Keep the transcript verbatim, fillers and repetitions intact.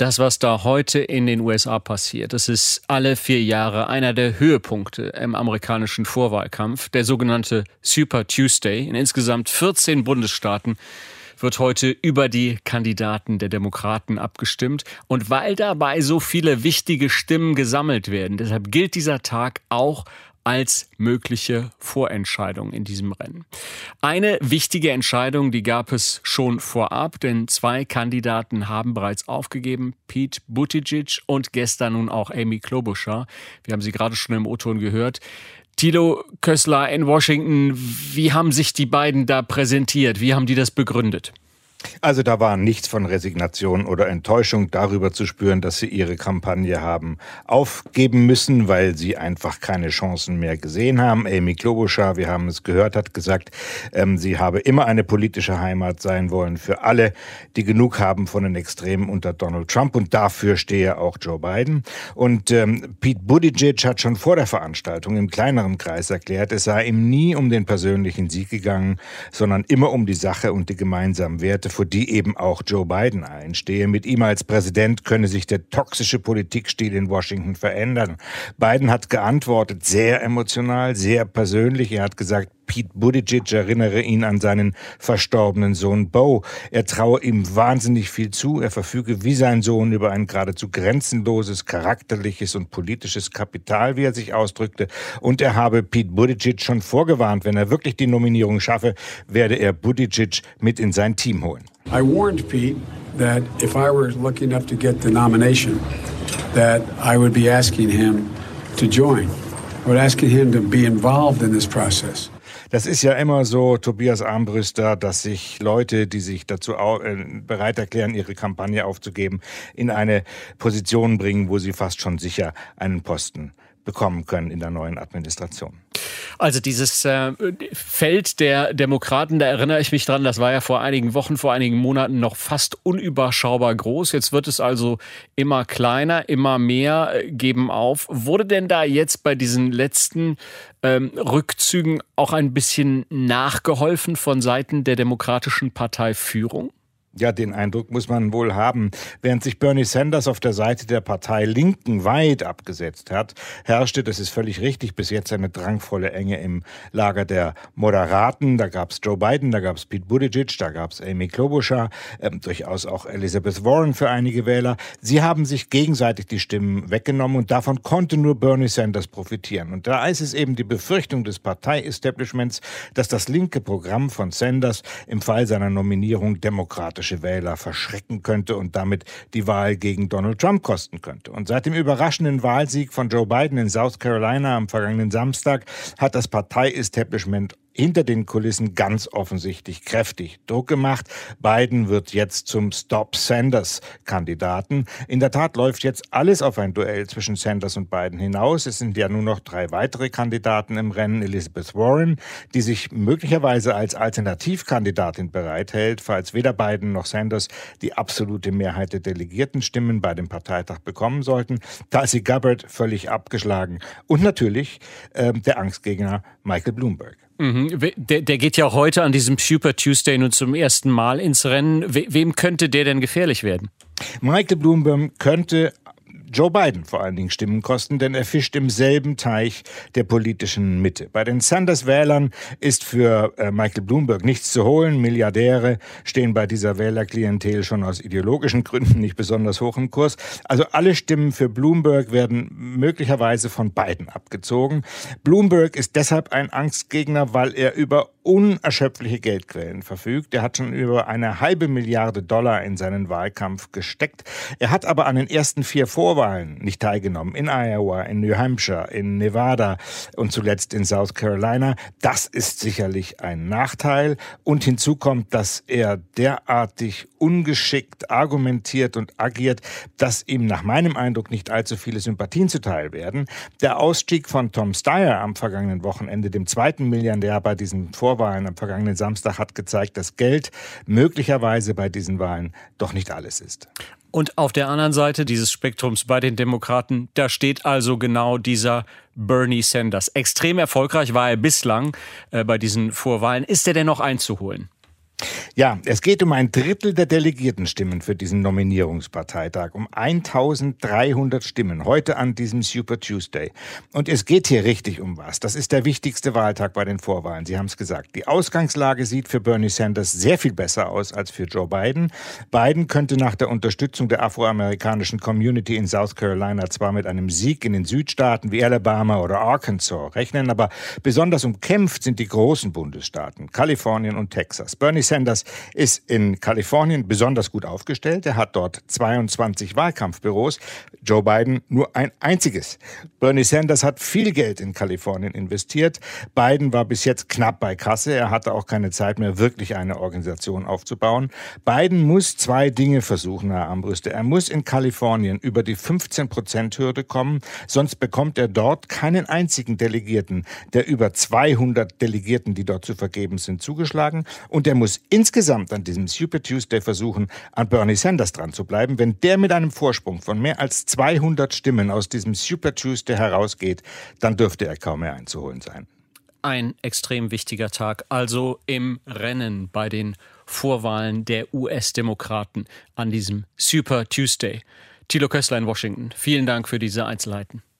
Das, was da heute in den U S A passiert, das ist alle vier Jahre einer der Höhepunkte im amerikanischen Vorwahlkampf. Der sogenannte Super Tuesday. In insgesamt vierzehn Bundesstaaten wird heute über die Kandidaten der Demokraten abgestimmt. Und weil dabei so viele wichtige Stimmen gesammelt werden, deshalb gilt dieser Tag auch als mögliche Vorentscheidung in diesem Rennen. Eine wichtige Entscheidung, die gab es schon vorab, denn zwei Kandidaten haben bereits aufgegeben, Pete Buttigieg und gestern nun auch Amy Klobuchar. Wir haben sie gerade schon im O-Ton gehört. Thilo Kössler in Washington, wie haben sich die beiden da präsentiert? Wie haben die das begründet? Also da war nichts von Resignation oder Enttäuschung darüber zu spüren, dass sie ihre Kampagne haben aufgeben müssen, weil sie einfach keine Chancen mehr gesehen haben. Amy Klobuchar, wir haben es gehört, hat gesagt, ähm, sie habe immer eine politische Heimat sein wollen für alle, die genug haben von den Extremen unter Donald Trump, und dafür stehe auch Joe Biden. Und ähm, Pete Buttigieg hat schon vor der Veranstaltung im kleineren Kreis erklärt, es sei ihm nie um den persönlichen Sieg gegangen, sondern immer um die Sache und die gemeinsamen Werte, für die eben auch Joe Biden einstehe. Mit ihm als Präsident könne sich der toxische Politikstil in Washington verändern. Biden hat geantwortet, sehr emotional, sehr persönlich. Er hat gesagt, Pete Buttigieg erinnere ihn an seinen verstorbenen Sohn Beau. Er traue ihm wahnsinnig viel zu. Er verfüge wie sein Sohn über ein geradezu grenzenloses, charakterliches und politisches Kapital, wie er sich ausdrückte. Und er habe Pete Buttigieg schon vorgewarnt, wenn er wirklich die Nominierung schaffe, werde er Buttigieg mit in sein Team holen. I warned Pete that if I were lucky enough to get the nomination, that I would be asking him to join. I would asking him to be involved in this process. Das ist ja immer so, Tobias Armbruster, dass sich Leute, die sich dazu bereit erklären, ihre Kampagne aufzugeben, in eine Position bringen, wo sie fast schon sicher einen Posten bekommen können in der neuen Administration. Also dieses äh, Feld der Demokraten, da erinnere ich mich dran, das war ja vor einigen Wochen, vor einigen Monaten noch fast unüberschaubar groß. Jetzt wird es also immer kleiner, immer mehr äh, geben auf. Wurde denn da jetzt bei diesen letzten ähm, Rückzügen auch ein bisschen nachgeholfen von Seiten der Demokratischen Parteiführung? Ja, den Eindruck muss man wohl haben. Während sich Bernie Sanders auf der Seite der Partei Linken weit abgesetzt hat, herrschte, das ist völlig richtig, bis jetzt eine drangvolle Enge im Lager der Moderaten. Da gab es Joe Biden, da gab es Pete Buttigieg, da gab es Amy Klobuchar, ähm, durchaus auch Elizabeth Warren für einige Wähler. Sie haben sich gegenseitig die Stimmen weggenommen und davon konnte nur Bernie Sanders profitieren. Und da ist es eben die Befürchtung des Partei-Establishments, dass das linke Programm von Sanders im Fall seiner Nominierung demokratisch Wähler verschrecken könnte und damit die Wahl gegen Donald Trump kosten könnte. Und seit dem überraschenden Wahlsieg von Joe Biden in South Carolina am vergangenen Samstag hat das Partei-Establishment hinter den Kulissen ganz offensichtlich kräftig Druck gemacht. Biden wird jetzt zum Stop-Sanders-Kandidaten. In der Tat läuft jetzt alles auf ein Duell zwischen Sanders und Biden hinaus. Es sind ja nur noch drei weitere Kandidaten im Rennen. Elizabeth Warren, die sich möglicherweise als Alternativkandidatin bereithält, falls weder Biden noch Sanders die absolute Mehrheit der Delegiertenstimmen bei dem Parteitag bekommen sollten. Tulsi Gabbard völlig abgeschlagen. Und natürlich äh, der Angstgegner Michael Bloomberg. Mhm. Der, der geht ja heute an diesem Super Tuesday nun zum ersten Mal ins Rennen. We, wem könnte der denn gefährlich werden? Michael Bloomberg könnte Joe Biden vor allen Dingen Stimmen kosten, denn er fischt im selben Teich der politischen Mitte. Bei den Sanders-Wählern ist für äh, Michael Bloomberg nichts zu holen. Milliardäre stehen bei dieser Wählerklientel schon aus ideologischen Gründen nicht besonders hoch im Kurs. Also alle Stimmen für Bloomberg werden möglicherweise von Biden abgezogen. Bloomberg ist deshalb ein Angstgegner, weil er über unerschöpfliche Geldquellen verfügt. Er hat schon über eine halbe Milliarde Dollar in seinen Wahlkampf gesteckt. Er hat aber an den ersten vier Vorwahlen nicht teilgenommen. In Iowa, in New Hampshire, in Nevada und zuletzt in South Carolina. Das ist sicherlich ein Nachteil. Und hinzu kommt, dass er derartig ungeschickt argumentiert und agiert, dass ihm nach meinem Eindruck nicht allzu viele Sympathien zuteil werden. Der Ausstieg von Tom Steyer am vergangenen Wochenende, dem zweiten Milliardär bei diesen Vorwahlen am vergangenen Samstag, hat gezeigt, dass Geld möglicherweise bei diesen Wahlen doch nicht alles ist. Und auf der anderen Seite dieses Spektrums bei den Demokraten, da steht also genau dieser Bernie Sanders. Extrem erfolgreich war er bislang äh, bei diesen Vorwahlen. Ist er denn noch einzuholen? Ja, es geht um ein Drittel der Delegiertenstimmen für diesen Nominierungsparteitag, um eintausenddreihundert Stimmen, heute an diesem Super Tuesday. Und es geht hier richtig um was. Das ist der wichtigste Wahltag bei den Vorwahlen, Sie haben es gesagt. Die Ausgangslage sieht für Bernie Sanders sehr viel besser aus als für Joe Biden. Biden könnte nach der Unterstützung der afroamerikanischen Community in South Carolina zwar mit einem Sieg in den Südstaaten wie Alabama oder Arkansas rechnen, aber besonders umkämpft sind die großen Bundesstaaten, Kalifornien und Texas. Bernie Sanders ist in Kalifornien besonders gut aufgestellt. Er hat dort zweiundzwanzig Wahlkampfbüros, Joe Biden nur ein einziges. Bernie Sanders hat viel Geld in Kalifornien investiert. Biden war bis jetzt knapp bei Kasse. Er hatte auch keine Zeit mehr, wirklich eine Organisation aufzubauen. Biden muss zwei Dinge versuchen, Herr Armbrüste. Er muss in Kalifornien über die fünfzehn Prozent Hürde kommen, sonst bekommt er dort keinen einzigen Delegierten der über zweihundert Delegierten, die dort zu vergeben sind, zugeschlagen. Und er muss insgesamt an diesem Super Tuesday versuchen, an Bernie Sanders dran zu bleiben. Wenn der mit einem Vorsprung von mehr als zweihundert Stimmen aus diesem Super Tuesday herausgeht, dann dürfte er kaum mehr einzuholen sein. Ein extrem wichtiger Tag, also im Rennen bei den Vorwahlen der U S-Demokraten an diesem Super Tuesday. Thilo Kössler in Washington, vielen Dank für diese Einzelheiten.